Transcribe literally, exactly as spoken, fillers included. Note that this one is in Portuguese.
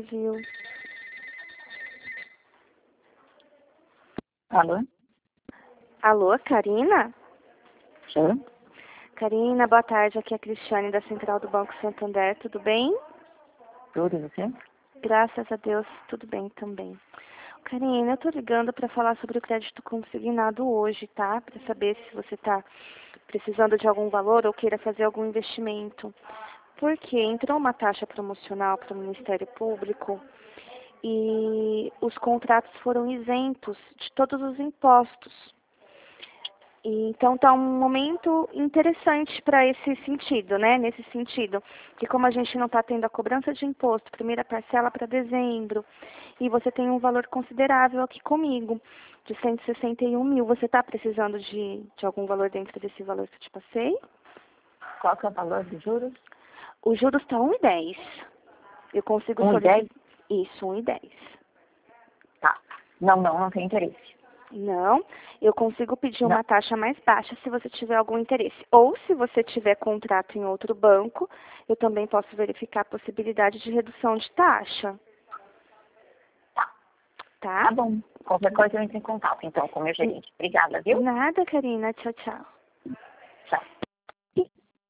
viu? Alô? Alô, Karina? Sim? Karina, boa tarde. Aqui é a Cristiane da Central do Banco Santander. Tudo bem? Tudo, e você? Graças a Deus, tudo bem também. Karina, eu tô ligando para falar sobre o crédito consignado hoje, tá? Para saber se você tá precisando de algum valor ou queira fazer algum investimento. Porque entrou uma taxa promocional para o Ministério Público e os contratos foram isentos de todos os impostos. E, então está um momento interessante para esse sentido, né? Nesse sentido, que como a gente não está tendo a cobrança de imposto, primeira parcela para dezembro, e você tem um valor considerável aqui comigo, de cento e sessenta e um mil. Você está precisando de, de algum valor dentro desse valor que eu te passei? Qual que é o valor dos juros? O juros está um e dez. Eu consigo Um e dez? solicitar. Isso, um e dez. Tá. Não, não, não tem interesse. Não, eu consigo pedir Não. uma taxa mais baixa se você tiver algum interesse. Ou se você tiver contrato em outro banco, eu também posso verificar a possibilidade de redução de taxa. Tá. Tá? Tá bom. Qualquer coisa eu entro em contato, então, com o meu gerente. Obrigada, viu? Nada, Karina. Tchau, tchau.